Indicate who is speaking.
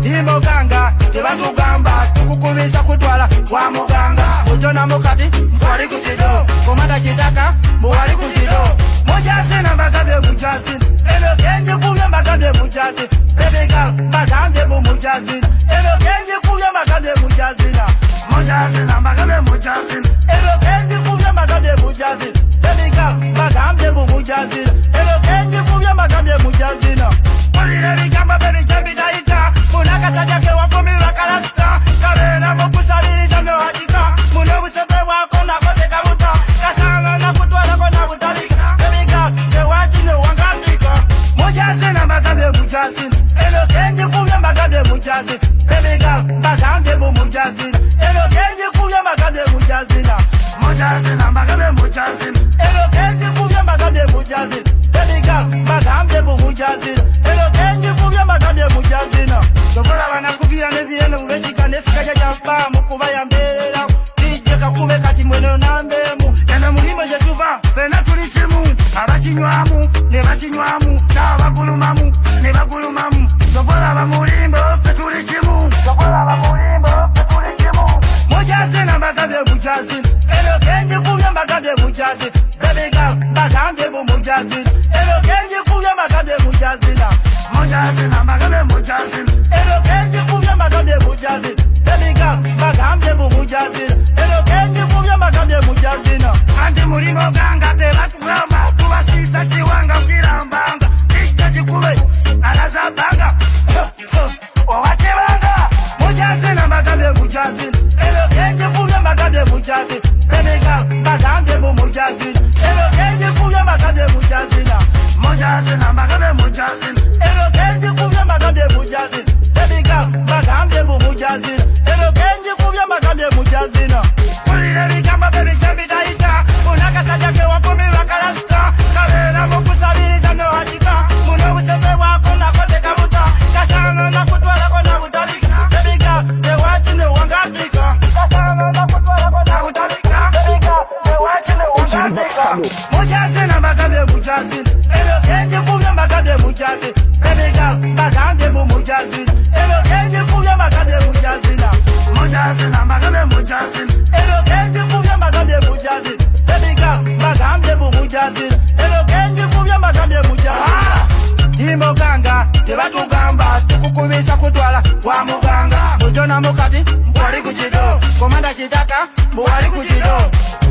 Speaker 1: Imoganga tebatugamba tukukubisa kutwala kwa muganga ojona mukati mwali kuchido komanda chitaka mwali kuchido mujasi na mbagabye mujasi eno kenje kubye mbagabye mujasi bebega mbagambye mujasi eno kenje kubye mbagabye mujasi na mujasi na mbagabye mujasi eno kenje kubye mbagabye mujasi bebega mbagambye mujasi eno kenje kubye mbagabye mujasi na mulire bigamba bebe jabitaita munaka sajake wakomira kalasta karena mukusabiriza mewajika mune busebe wako nakoteka buta kasana nakutwala kona butalika bebega tewachi ne wangatika mujasi na mbagabye mujasi eno kenje kubye mbagabye mujasi bebega mbagambye mujasi eno kenje kubye mbagabye mujasi na mujasi na mbagabye mujasi eno kenje kubye mbagabye mujasi bebega mbagambye mujasi eno kenje kubye mbagabye mujasi na tokola bana kuvira nezi eno ulechika nesikaja jamba mukuba ya mbera DJ kakube kati mweno nambemu ena mulimo jetuva fena tulichimu abachinywamu ne bachinywamu na bagulumamu ne bagulumamu tokola ba mulimbo fe tulichimu tokola ba mulimbo fe tulichimu mujasi na mbagabye mujasi eno kenje kubye mbagabye mujasi bebega mbagambye mujasi eno kenje kubye mbagabye mujasi na mujasi na mbagabye mujasi eno kenje kubye mbagabye mujasi bebega mbagambye mujasi eno kenje kubye mbagabye mujasi na andi mulimo ganga tebatugamba tubasisa kiwanga kirambanga icho kikube alazabanga owatebanga mujasi na mbagabye mujasi eno kenje kubye mbagabye mujasi bebega mbagambye mujasi eno kenje kubye mbagabye mujasi na mujasi na mbagabye mujasi eno kenje kubye mbagabye mujasi bebega mbagambye mujasi eno kenje kubye mbagabye mujasi na mulire bigamba bebe jabitaita munaka sajake wakomira kalasta karena mukusabiriza mewajika mune busebe wako nakoteka buta kasana nakutwala kona butalika bebega tewachi ne wangatika kasana nakutwala kona butalika bebega tewachi ne wangatika mujasi na mbagabye mujasi eno kenje kubye mbagabye mujasi bebega mbagambye mujasi eno kenje kubye mbagabye mujasi na mujasi na mbagabye mujasi eno kenje kubye mbagabye mujasi bebega mbagambye mujasi eno kenje kubye mbagabye mujasi imoganga tebatugamba tukukubisa kutwala kwa muganga ojona mukati mwali kuchido komanda chitaka mwali kuchido